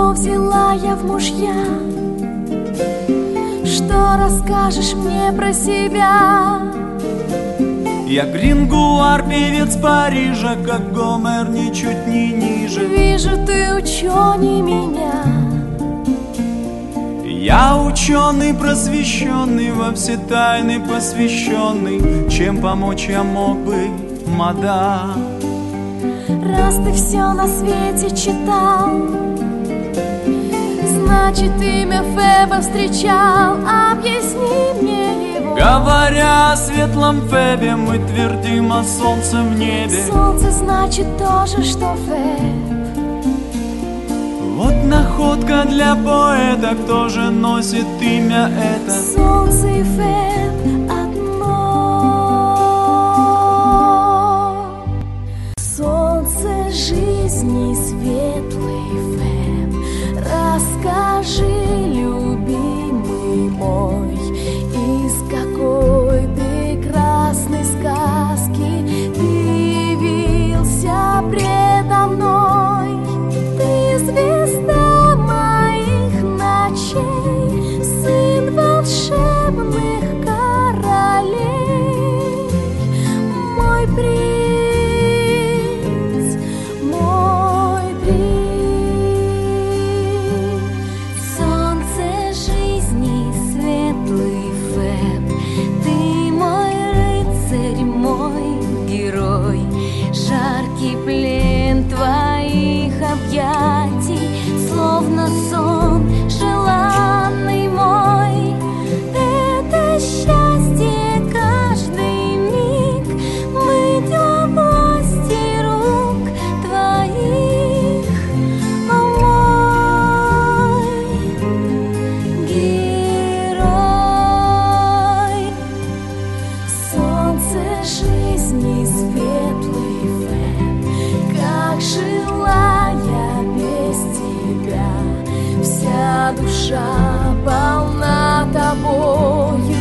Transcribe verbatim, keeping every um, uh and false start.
Кого взяла я в мужья? Что расскажешь мне про себя? Я Грингуар, певец Парижа, как Гомер, ничуть не ниже. Вижу, ты ученый меня. Я ученый, просвещенный, во все тайны посвященный. Чем помочь я мог бы, мадам? Раз ты все на свете читал, значит, имя Феба встречал. Объясни мне его. Говоря о светлом Фебе, мы твердим о солнце в небе. Солнце значит то же, что Феб. Вот находка для поэта, кто же носит имя это? Солнце и Феб одно. Солнце жизни, светлый Феб, расскажи, любимый мой, из какой прекрасной сказки ты явился предо мной. Ты звезда моих ночей, сын волшебных королей, мой принц, мой принц. Солнце жизни, светлый Феб, ты мой рыцарь, мой герой. Жаркий плен твоих объятий, словно сон желанный мой. Это счастье каждый миг, быть во власти рук твоих, о мой герой. Солнце жизни, светлый Феб, как жила я без тебя. Вся душа полна тобою.